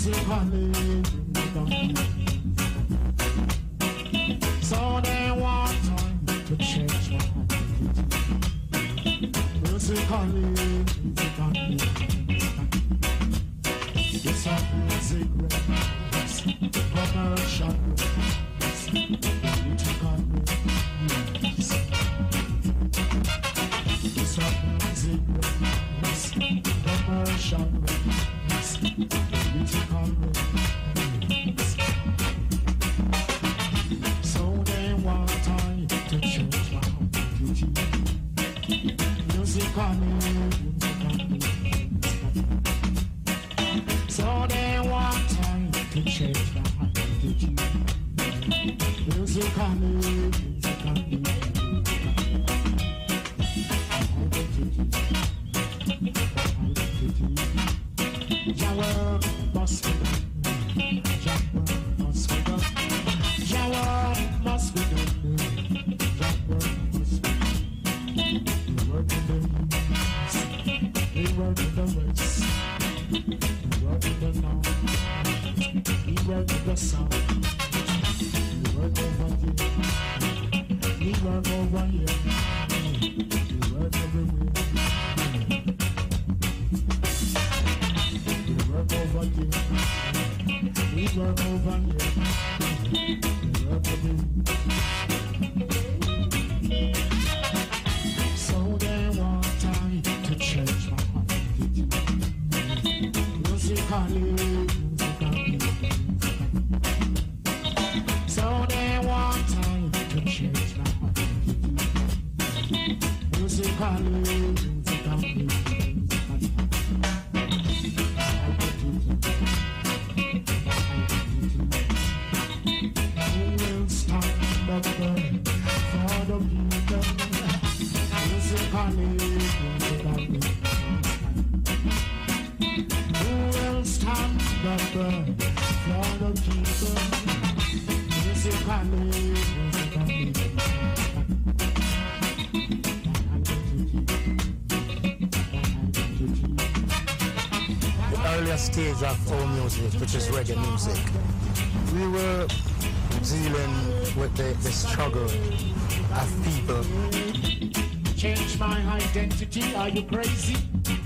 musically. So they want time to change my musically. It's a music race, commercial race, political race. It's a music race, commercial race, political race. So they want time to change my identity. Musically. So they want time to change my identity. Musically. Jawa must be done. Jawa must be done. Jawa must be done. Jawa must be done. We work in the east, we work in the west, we work in the north, we work in the south, we work over here, we work over here, we work everywhere. Over here, we work over here, we work everywhere. So they want time to change my identity. Musically. So they want time to change my identity. Musically. Stage of our music, which is reggae music, we were dealing with the struggle of people. Change my identity, are you crazy?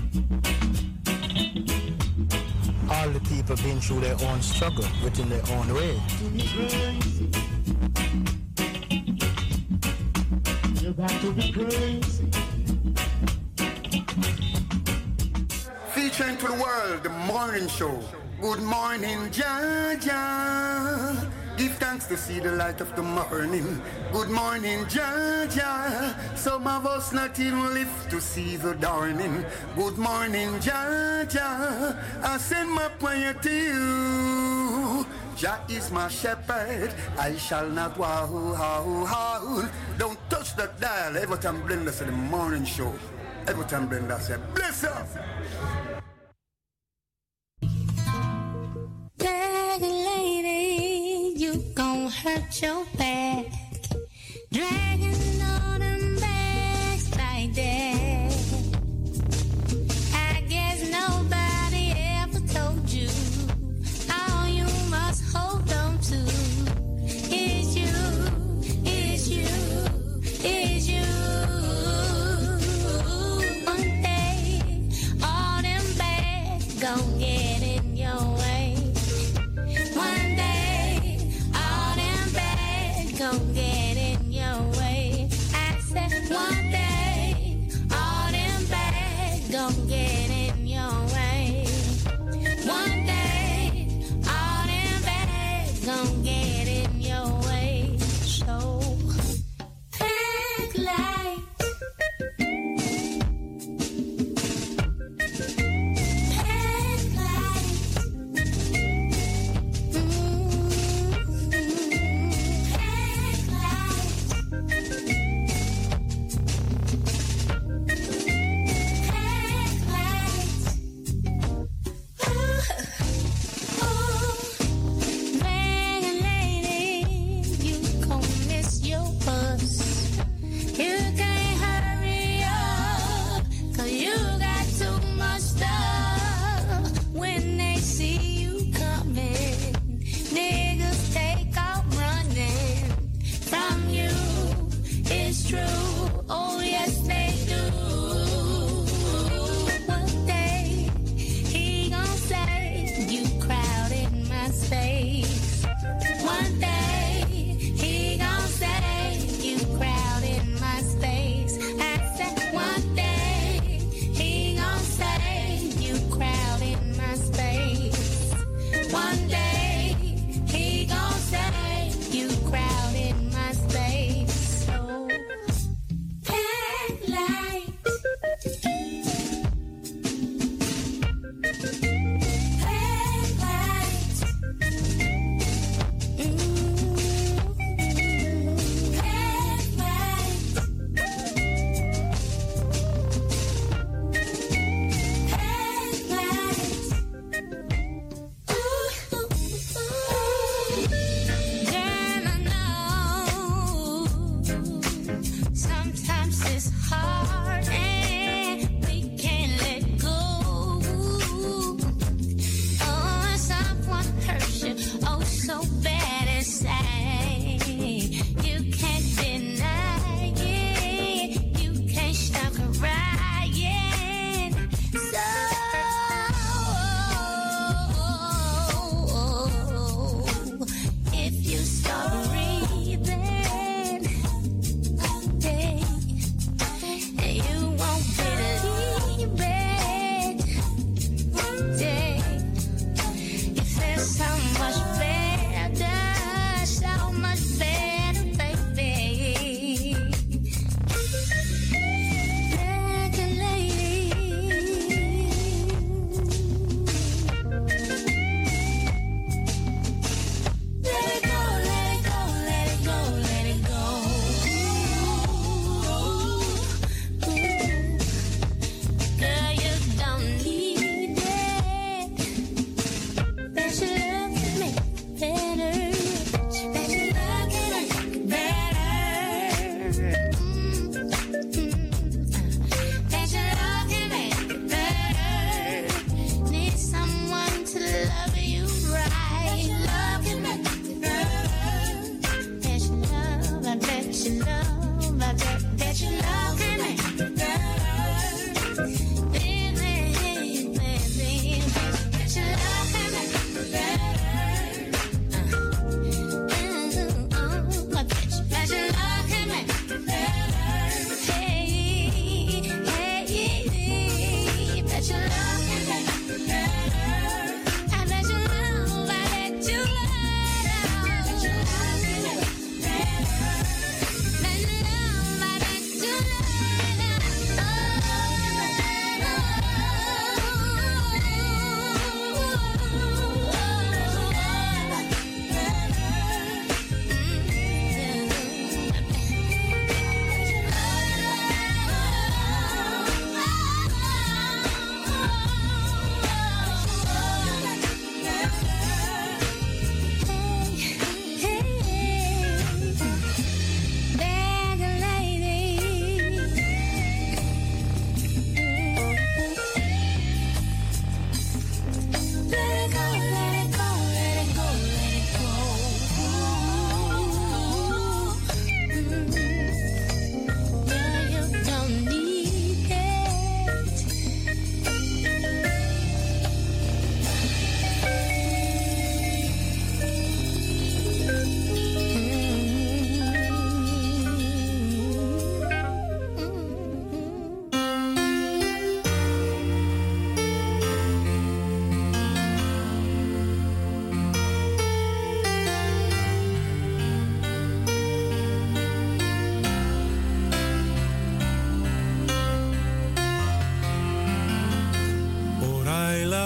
All the people been through their own struggle within their own way. You got to be crazy. Featuring to the world, the morning show. Good morning, Jaja. Give thanks to see the light of the morning. Good morning, Jaja. Some of us not even live to see the dawning. Good morning, Jaja. I send my prayer to you. Jah is my shepherd, I shall not wow. Don't touch that dial. Every time Blender said the morning show. Every time Blender said, bless up. Lady, you gon' hurt your back, dragging all them bags like that. I guess nobody ever told you all you must hold on to is you, is you, is you. One day, all them bags gon' get in your way. One day, all them bags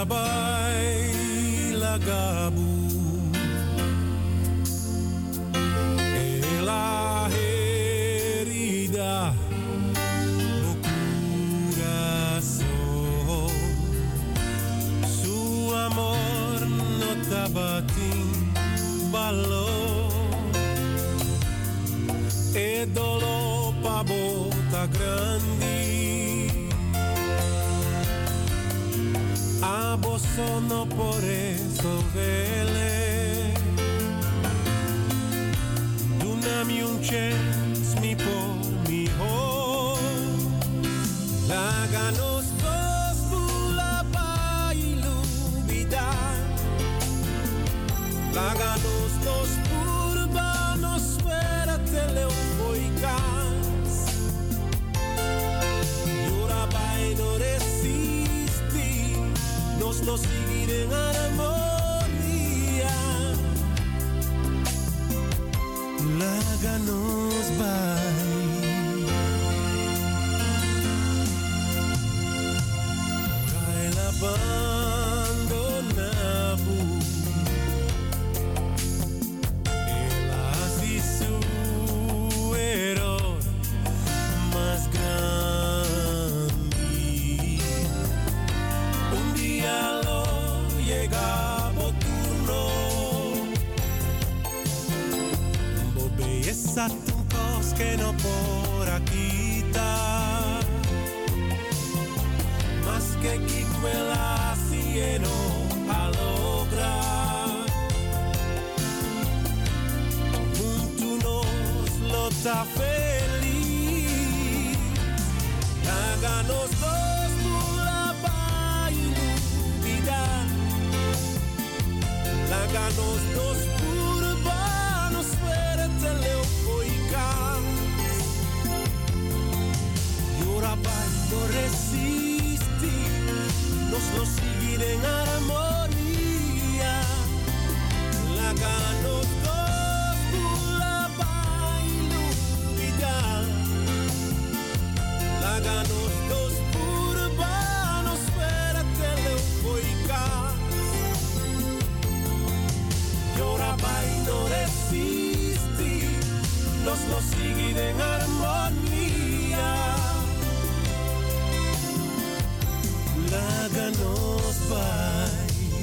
baila gabu. La herida no corazón, su amor no tabatin valor, e dolor pa bota grande, a bosso no por resolvele. Mi un chance mi por mi ho la ganos dos pula pa ilubida la ganos dos urbanos fuera teleofoicas y ora vai no resisti nos lo seguir en armonía. Láganos vai Orai la abandonabu ela se su error más grande un día lo llegaba turno. Esa tuncos que no por aquí está, más que quicuela cielo a lograr. Juntos lo ta feliz, háganos dos pula pa ilumidar, háganos dos urbanos teleofoicas y ora vai no resisti nos lo seguir en armonía la ganos dos pula pa ilumidar la ganos dos urbanos fuera teleofoicas y ora vai no resisti nos lo seguir en armonía. Láganos vai.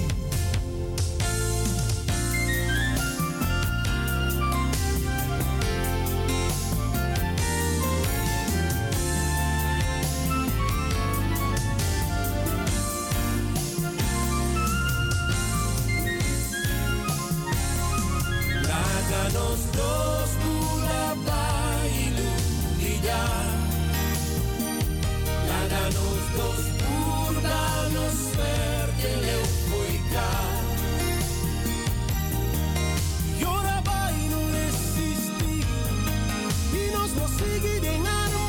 Láganos dos pula pa ilumidar, láganos dos urbanos verde leucoicar. Y ahora va y no resistir y nos lo seguir en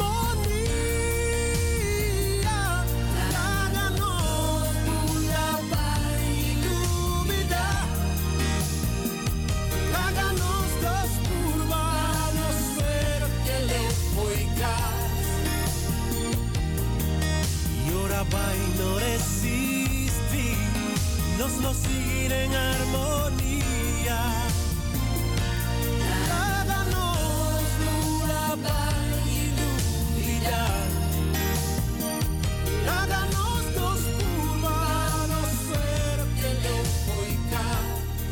armonía. Láganos pula pa ilumidar, láganos dos urbanos verde leucoicar. Y ahora va y no resistir, nos lo seguir en armonía. Láganos pula pa ilumidar, láganos dos urbanos verde leucoicar.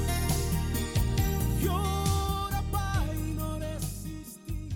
Y ahora va y no resistir.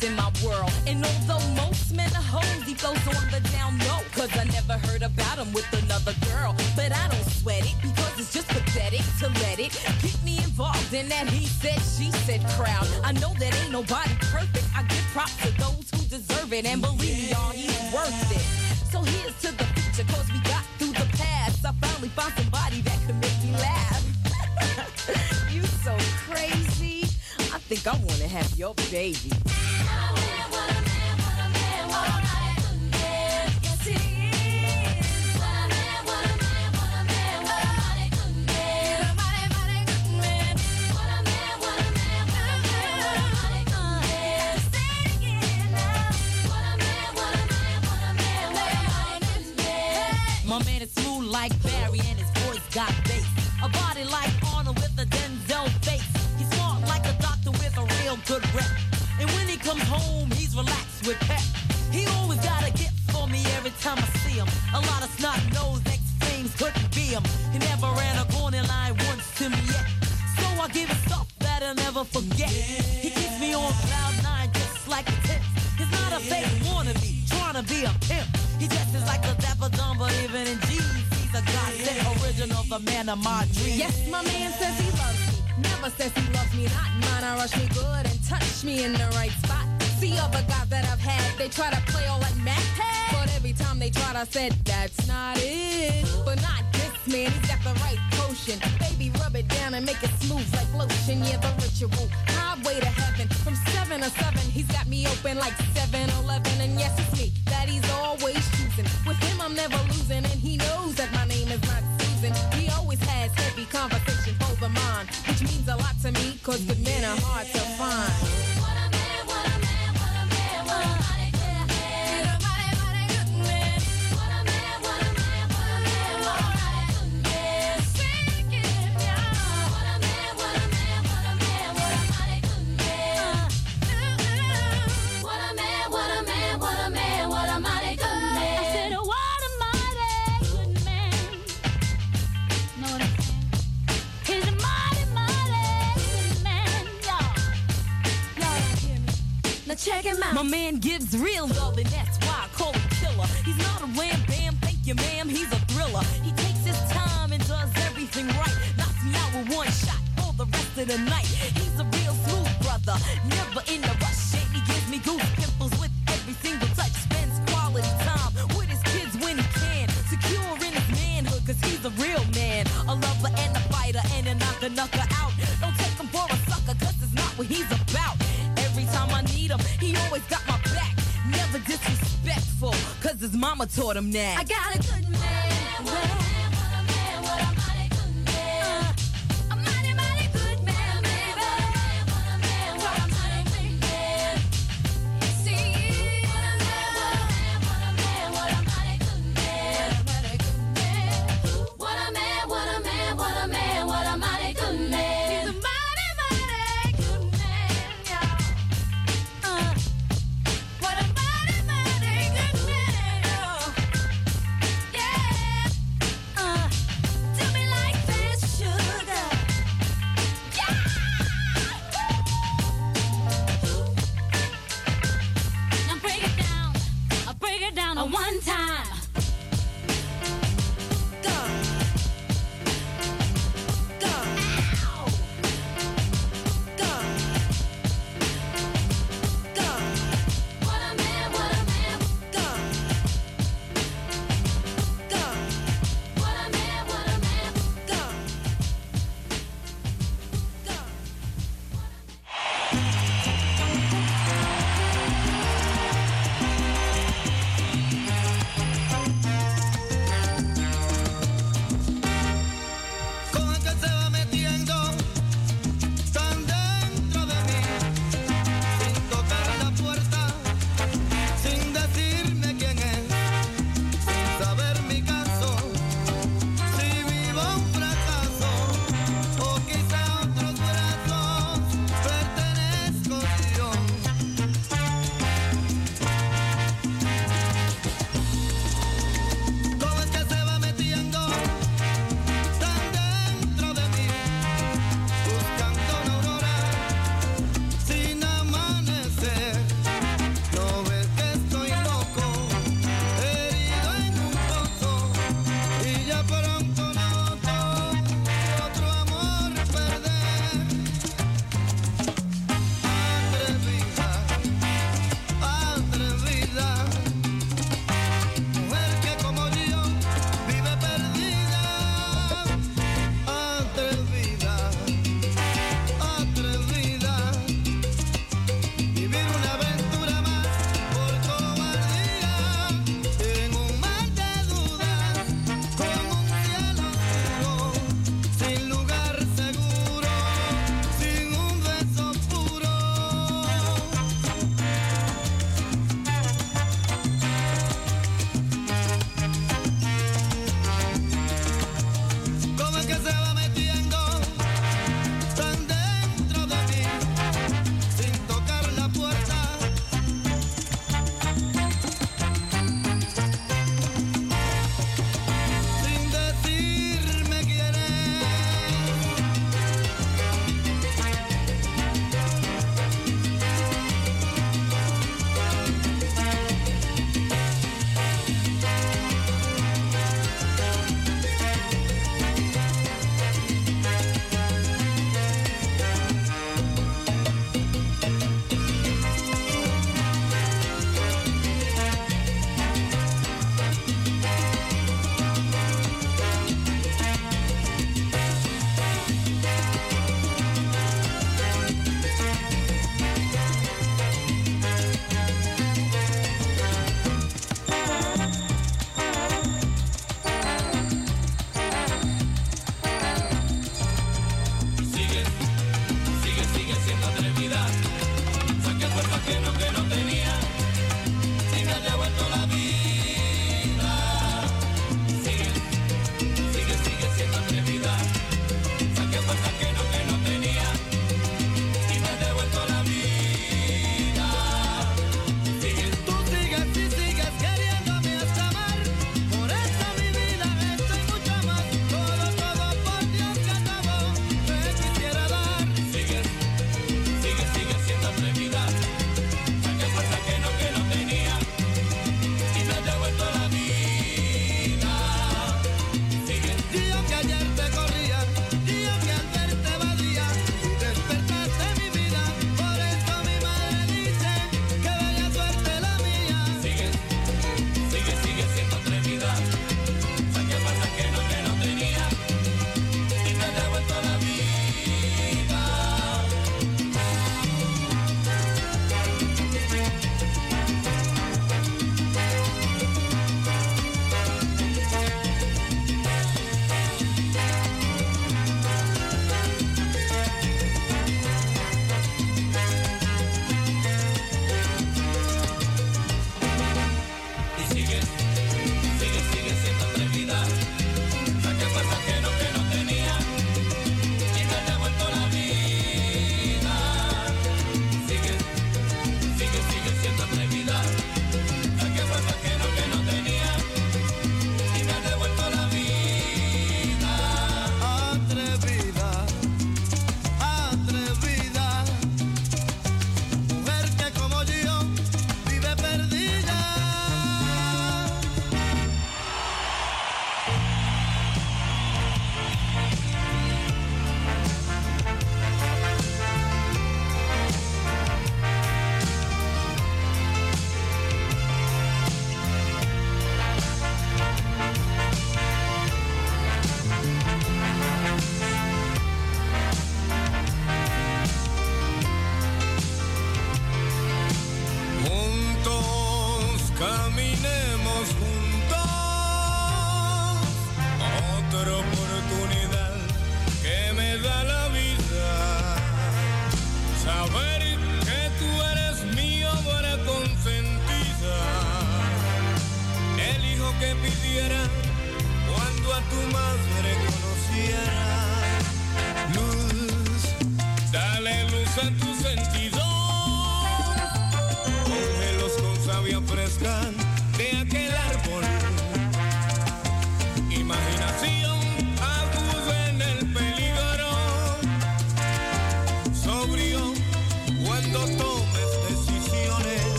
best in my world. And although most men are hoes, he goes on the down low. Cause I never heard about him with another girl. But I don't sweat it, because it's just pathetic to let it get me involved in that he said, she said crowd. I know that ain't nobody perfect. I give props to those who deserve it. And believe me, y'all, he's worth it. So here's to the future, cause we got through the past. I finally found somebody that could make me laugh. You so crazy. I think I wanna have your baby. My man is smooth like Barry and his voice got bass. A body like Arnold with a Denzel face. He's smart like a doctor with a real good rep. And when he comes home, he's relaxed with pep. He always got a gift for me every time I see him. A lot of snot-nosed ex-flames couldn't be him. He never ran a corner line once to me yet. So I give him stuff that I'll never forget. He keeps me on cloud nine just like a tip. He's not a fake wannabe, trying to be a pimp. He dresses like a dapper dumb, but even in jeans, he's a godsend original, the man of my dreams. Yes, my man says he loves me. Never says he loves me not. Mine, I rush me good and touch me in the right spot. See other guys that I've had, they try to play all like Mac. But every time they tried, I said, that's not it. But not this man, he's got the right potion. Baby, rub it down and make it smooth like lotion. Yeah, the ritual, highway to heaven. From 7 to 7, he's got me open like 7-Eleven. And yes, it's me that he's always choosing. With him, I'm never losing. And he knows that my name is not Susan. He always has heavy conversation for the mind, which means a lot to me, cause good men are hard to find. What a man, what a man, what a man, what a mighty good man. He's a mighty, mighty good man. What a man, what a man, what a man, what a mighty good man. Sing it now. What a man, what a man, what a man, what a mighty good man. What a man, what a man, what a man, what a mighty good man. I said, what a mighty good man. Know what I'm saying? He's a mighty, mighty good man, y'all. Y'all hear me? Now check him out. My man gives real love, and that's why I call him killer. He's not a wham bam, thank you ma'am, he's a thriller. He takes his time and does everything right. Knocks me out with one shot for the rest of the night. He's a real smooth brother, never in a rush. And he gives me goose pimples with every single touch. Spends quality time with his kids when he can. Secure in his manhood, cause he's a real man. A lover and a fighter and a knocker out. Don't take him for a sucker, cause it's not what he's about. Every time I need him, he always got my back. Never disrespectful, cause his mama taught him that. I got a good man. What a man, what a man, what a mighty good man. A mighty, mighty good man, baby. What a man, what a mighty good man. See, what a man, what a man, what a mighty good man. What a man, what a man, what a man, what a mighty good man. He's a mighty, mighty good man, y'all. What a mighty, mighty good man, y'all.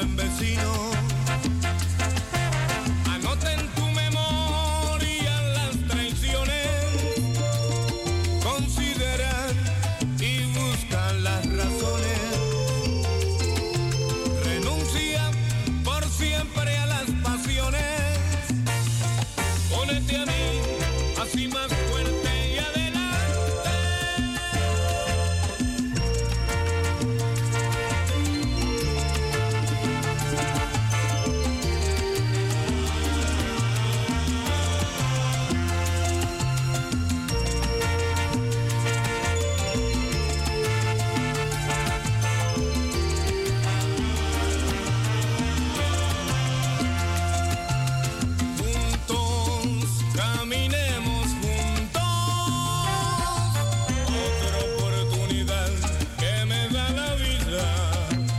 buen vecino. Anota en tu memoria las traiciones, considera y busca las razones. Renuncia por siempre a las pasiones. Únete a mí, así más fuerte y adelante. Caminemos juntos, otra oportunidad que me da la vida.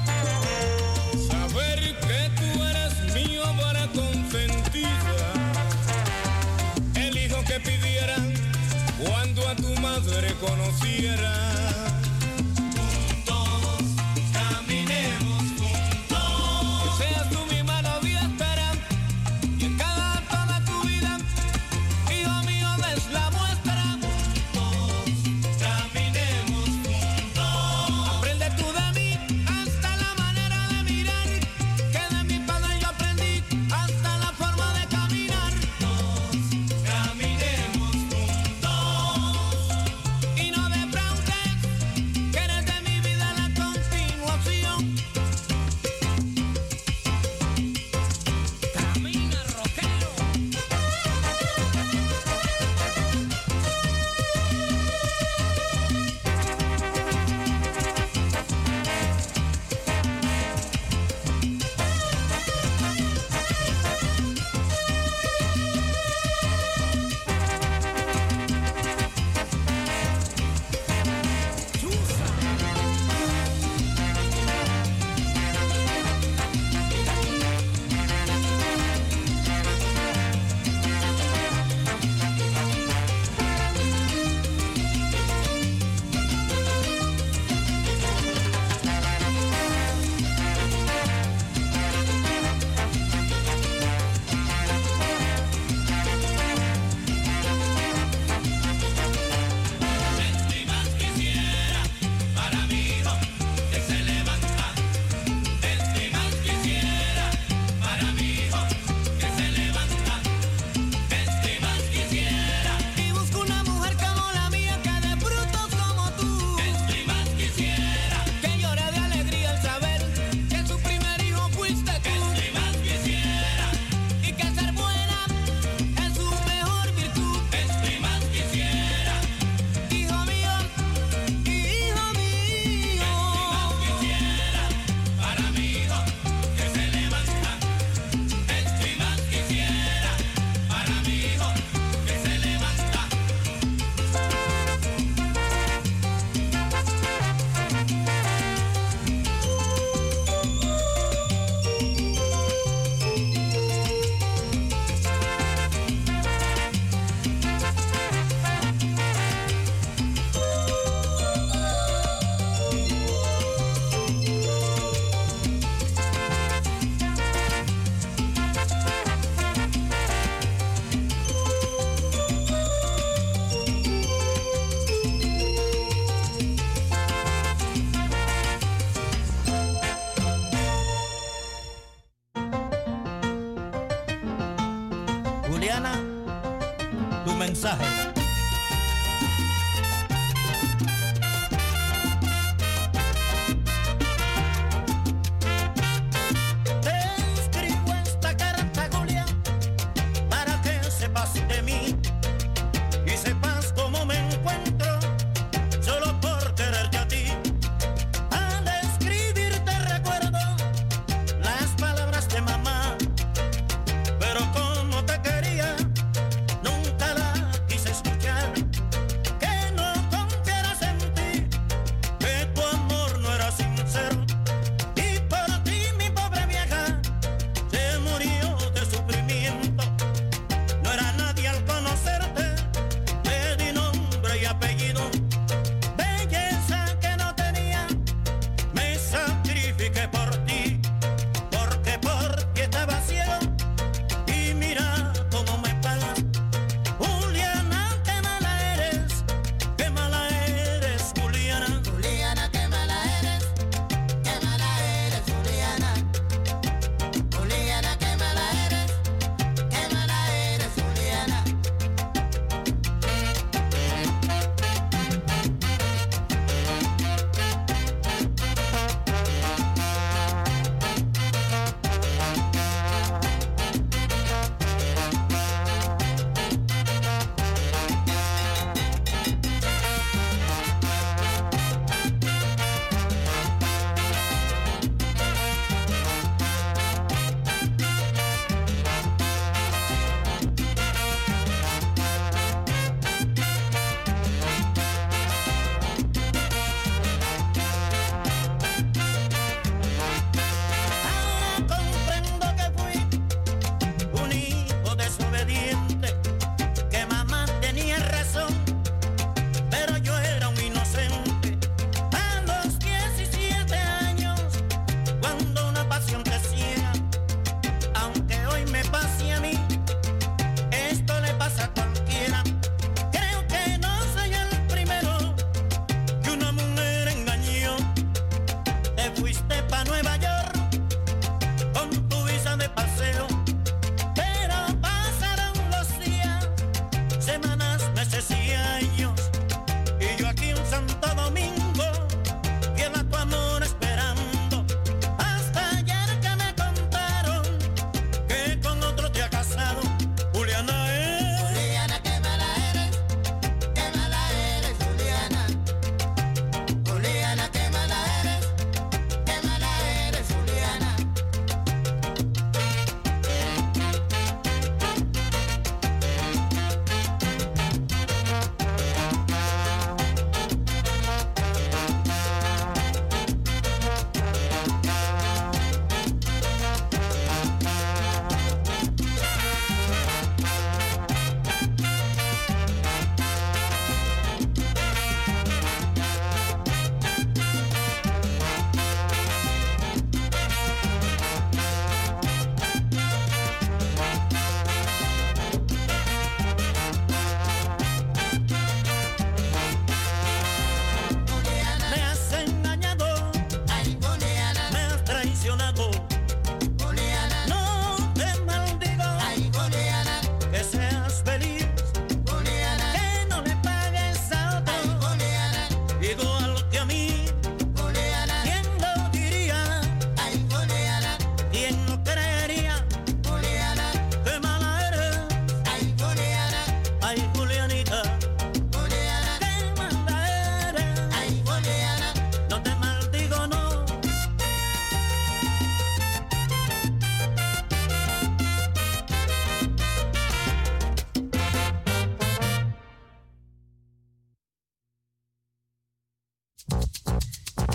Saber que tú eres mío para consentida. El hijo que pidiera cuando a tu madre conociera. Juntos, caminemos juntos. Que seas tú mi mano de espera y en cada acto de tu vida. Hijo mío, ves la muestra. Juntos, caminemos juntos. Aprende tú de mí hasta la manera de mirar, que de mi padre yo aprendí hasta la forma de caminar. Juntos, caminemos juntos. Y no defraudes, que eres de mi vida la continuación. Camina, rockero. Y busco una mujer como la mía, que de brutos como tú. Que llore de alegría al saber que su primer hijo fuiste tú. Y que ser buena es su mejor virtud. Hijo mío, hijo mío. Para mi hijo que se levanta, esto y más quisiera. Para mi hijo que se levanta. Juliana, tu mensaje. Te escribo esta carta, Julia, para que sepas de mí y sepas cómo me encuentro, solo por quererte a ti. Al escribirte recuerdo las palabras de mamá, pero como te quería, nunca la quise escuchar.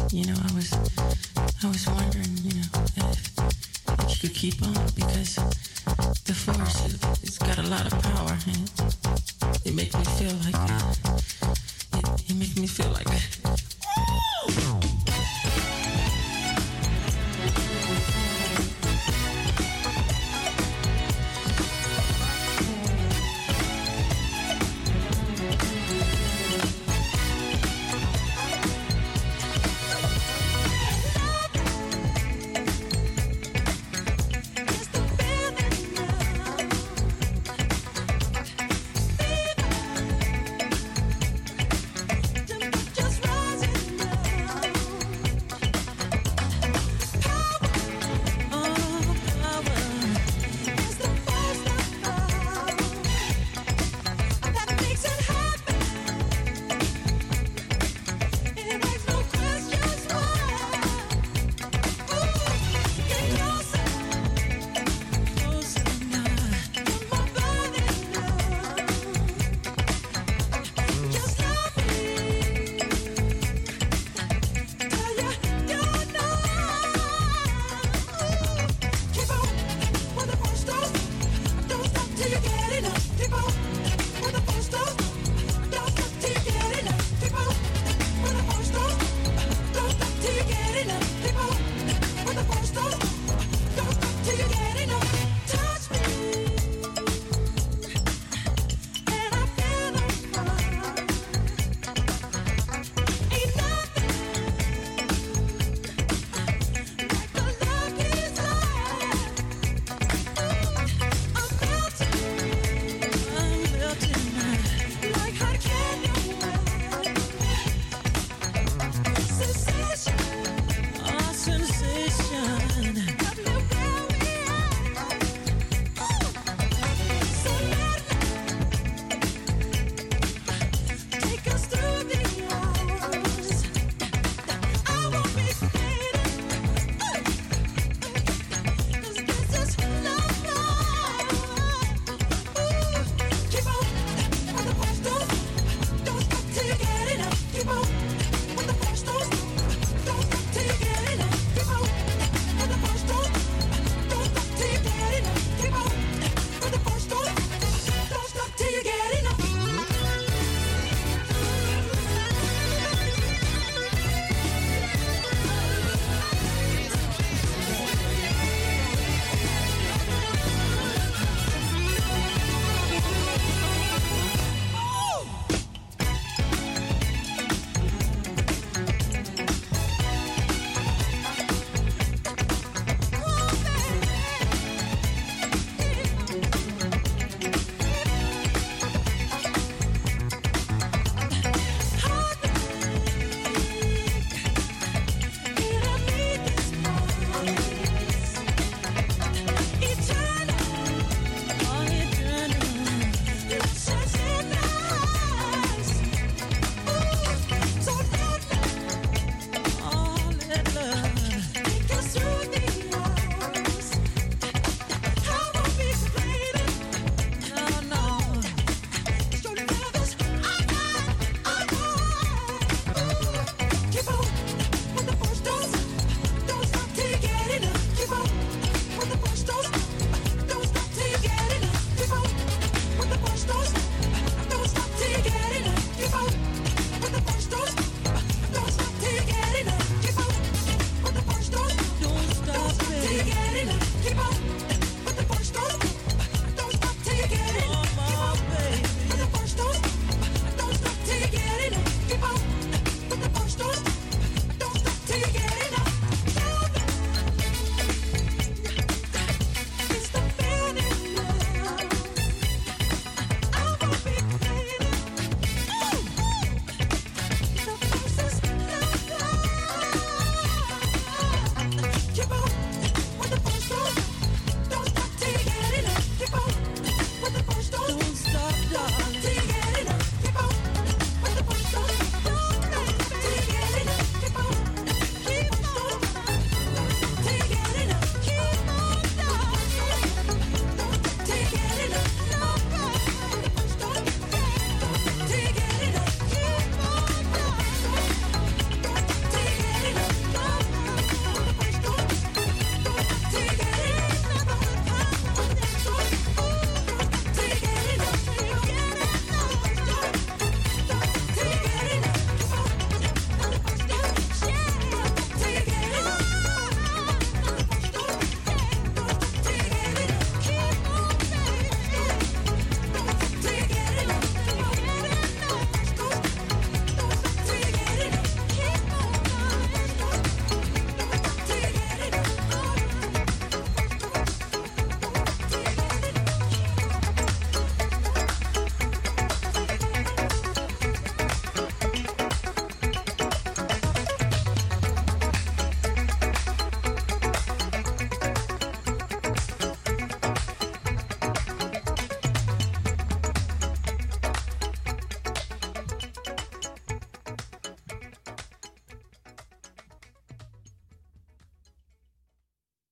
you know, I was wondering, you know, if you could keep on, because the force, it's got a lot of power, and it makes me feel like, it makes me feel like, Just rising.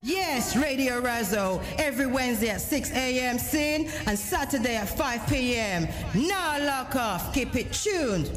Yes, Radio Razo, every Wednesday at 6 a.m. sin and Saturday at 5 p.m. Now lock off, keep it tuned.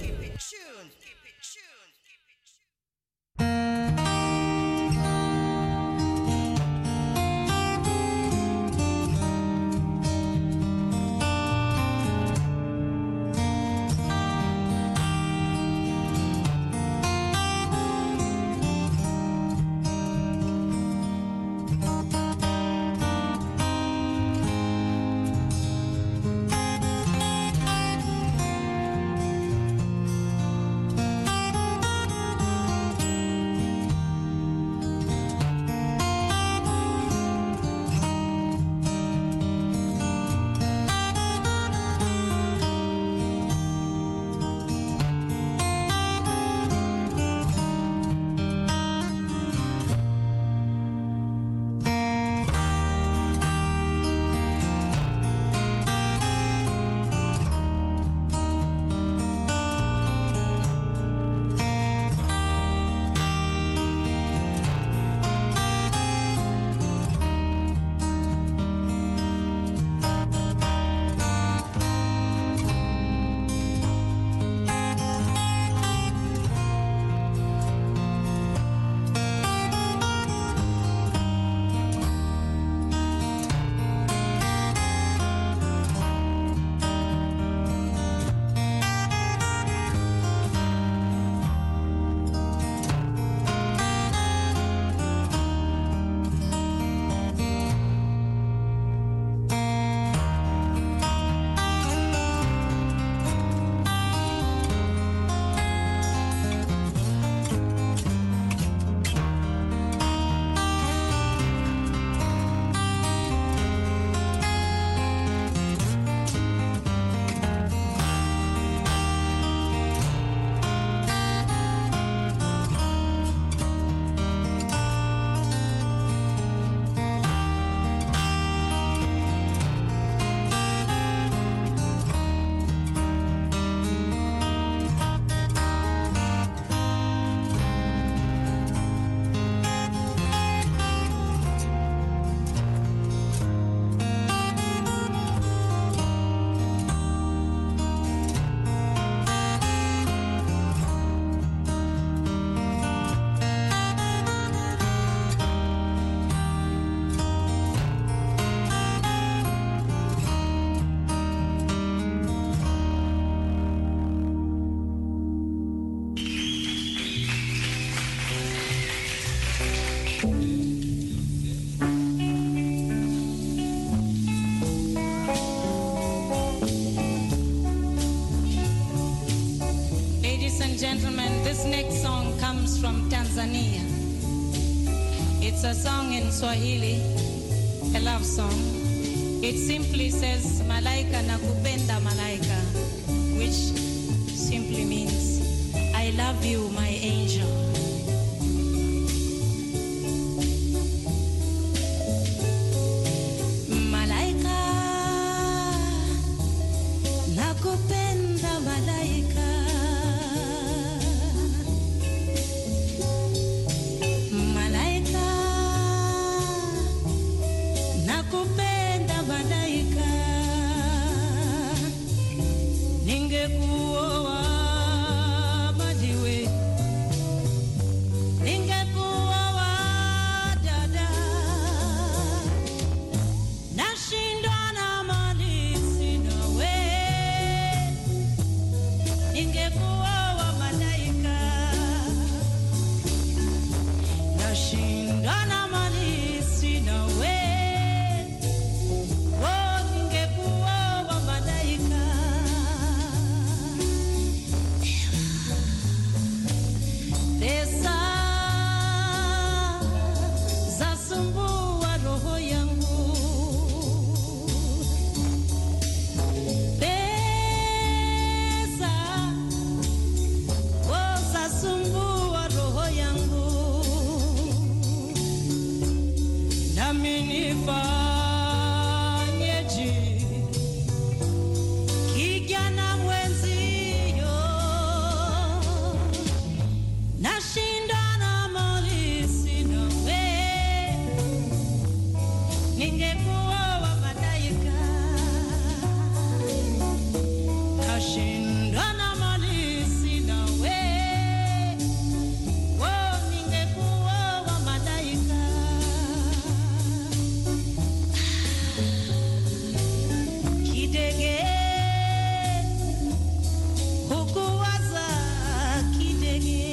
Gentlemen, this next song comes from Tanzania. It's a song in Swahili, a love song. It simply says, Malaika nakupenda malaika, which simply means, I love you, my angel. Malaika nakupenda malaika. Nakupenda malaika, ningekuoa madiwe, ningekuoa dada, nashindwa na mali sina we, ningekuoa malaika, nashindwa na mali sina we. ningekuoa malaika, nashindana mali sina we. Oh, ningekuoa malaika, kidege hukuwaza kidege.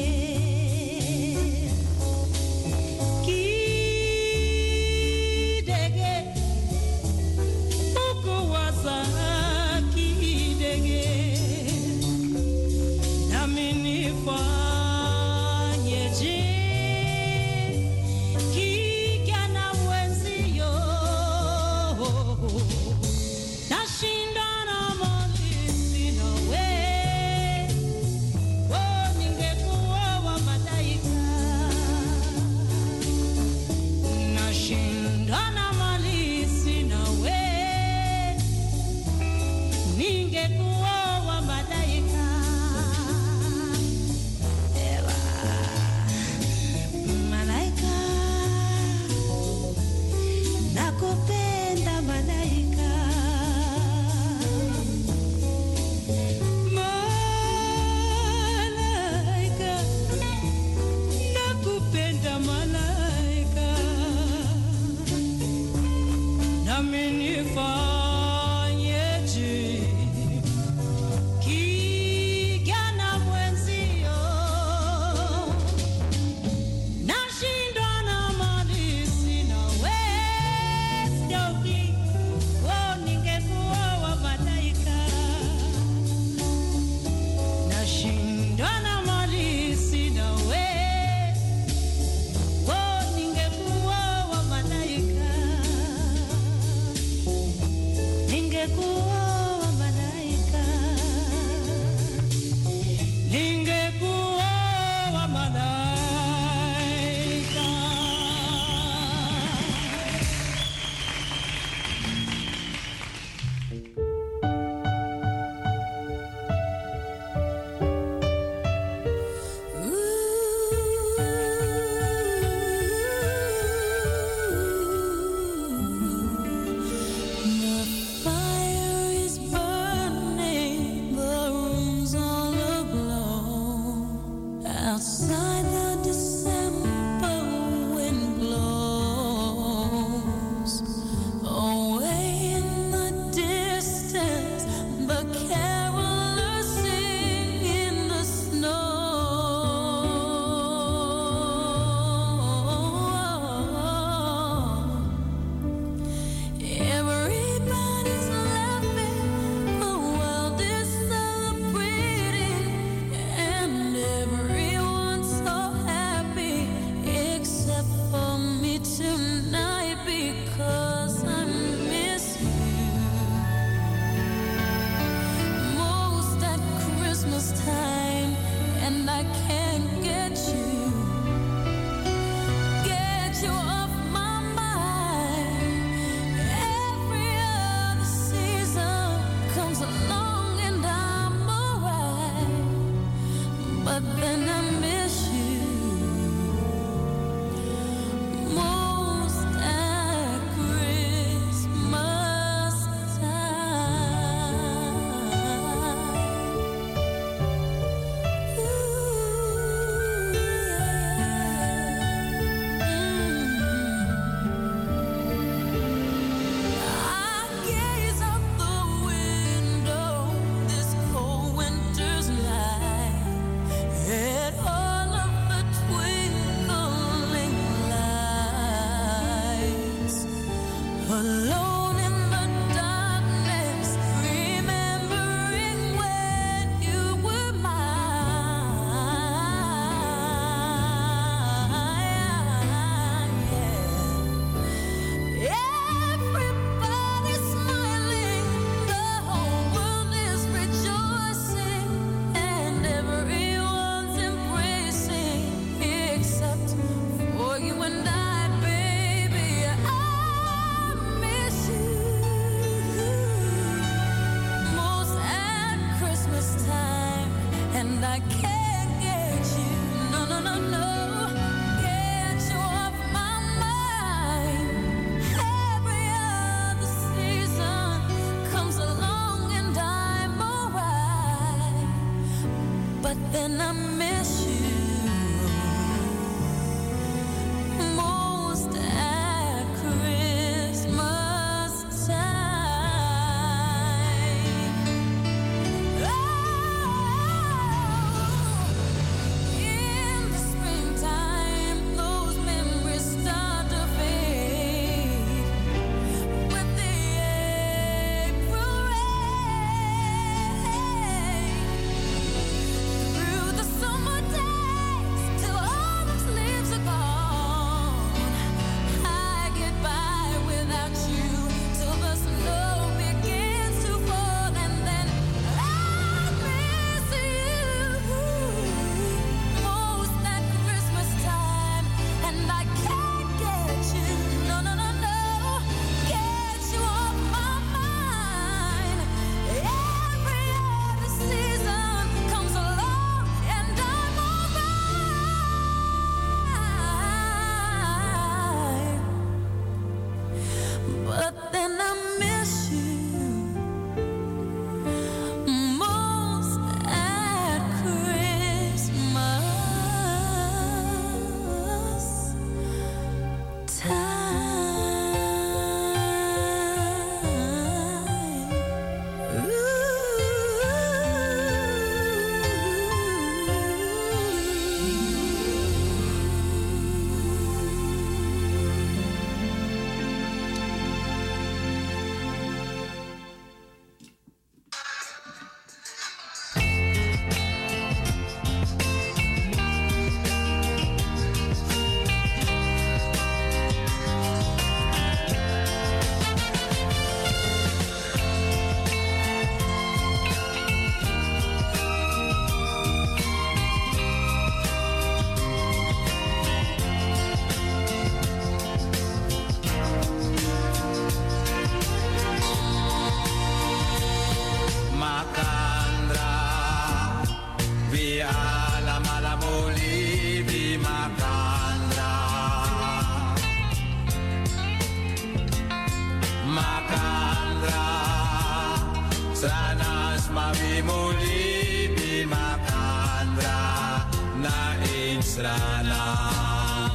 For you and I, baby, I miss you. Stranas mavimuli bimakandra na instrana.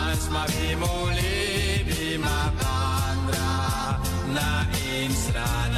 Makandra na instra.